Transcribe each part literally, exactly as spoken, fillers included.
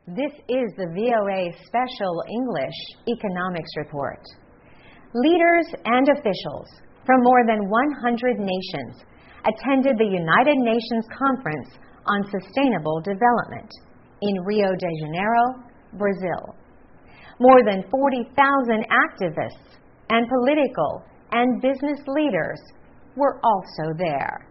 This is the V O A Special English Economics Report. Leaders and officials from more than one hundred nations attended the United Nations Conference on Sustainable Development in Rio de Janeiro, Brazil. More than forty thousand activists and political and business leaders were also there.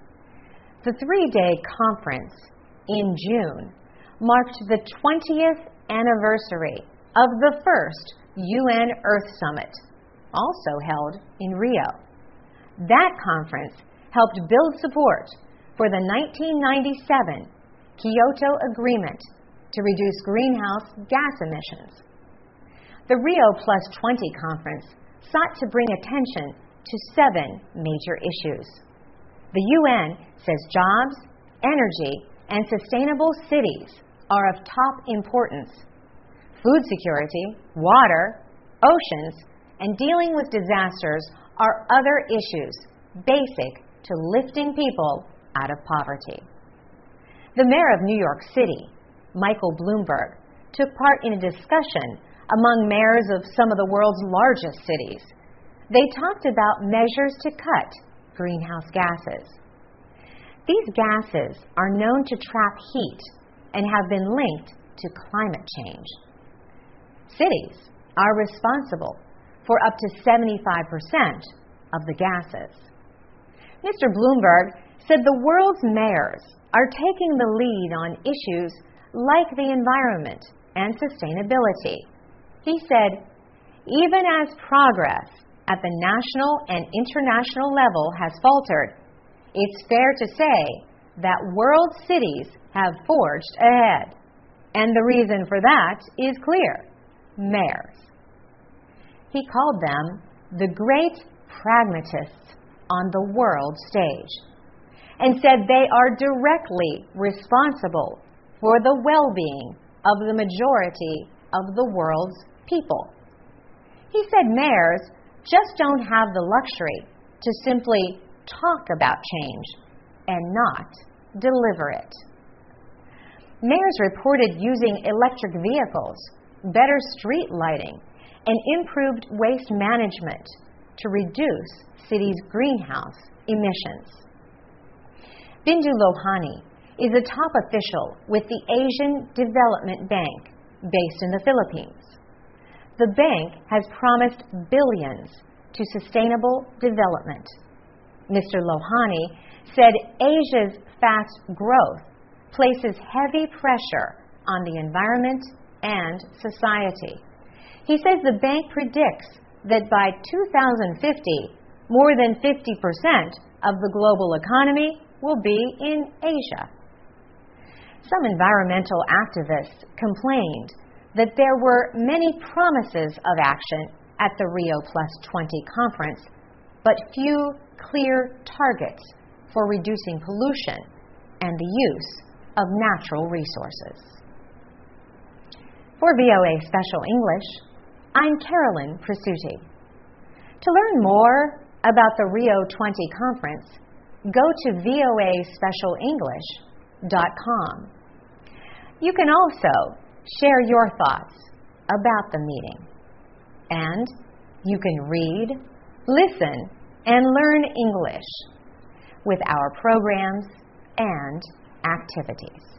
The three-day conference in June marked the twentieth anniversary of the first U N Earth Summit, also held in Rio. That conference helped build support for the nineteen ninety-seven Kyoto Agreement to reduce greenhouse gas emissions. The Rio Plus twenty conference sought to bring attention to seven major issues. The U N says jobs, energy, and sustainable cities are of top importance. Food security, water, oceans, and dealing with disasters are other issues basic to lifting people out of poverty. The mayor of New York City, Michael Bloomberg, took part in a discussion among mayors of some of the world's largest cities. They talked about measures to cut greenhouse gases. These gases are known to trap heat and have been linked to climate change. Cities are responsible for up to seventy-five percent of the gases. Mister Bloomberg said the world's mayors are taking the lead on issues like the environment and sustainability. He said, even as progress at the national and international level has faltered, it's fair to say that world cities have forged ahead. And the reason for that is clear: mayors. He called them the great pragmatists on the world stage and said they are directly responsible for the well-being of the majority of the world's people. He said mayors just don't have the luxury to simply talk about change and not deliver it. Mayors reported using electric vehicles, better street lighting, and improved waste management to reduce cities' greenhouse emissions. Bindu Lohani is a top official with the Asian Development Bank based in the Philippines. The bank has promised billions to sustainable development. Mister Lohani said Asia's fast growth places heavy pressure on the environment and society. He says the bank predicts that by two thousand fifty, more than fifty percent of the global economy will be in Asia. Some environmental activists complained that there were many promises of action at the Rio Plus twenty conference, but few clear targets for reducing pollution and the use of natural resources. For V O A Special English, I'm Carolyn Presutti. To learn more about the Rio twenty conference, go to V O A special english dot com. You can also share your thoughts about the meeting. And you can read, listen, and learn English with our programs and activities.